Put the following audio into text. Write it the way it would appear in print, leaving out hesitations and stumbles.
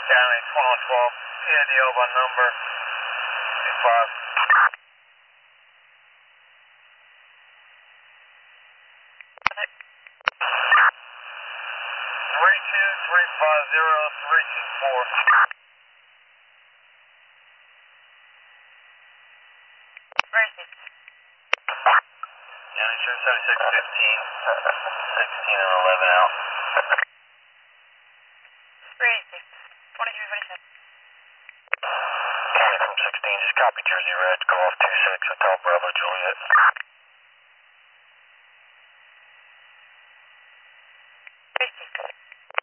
County 1212, PIDO by number 25. 32350 324. County 7615, 16 and 11 out. 2347. County from 16, just copy Jersey Red, go off 26, Hotel Bravo Juliet.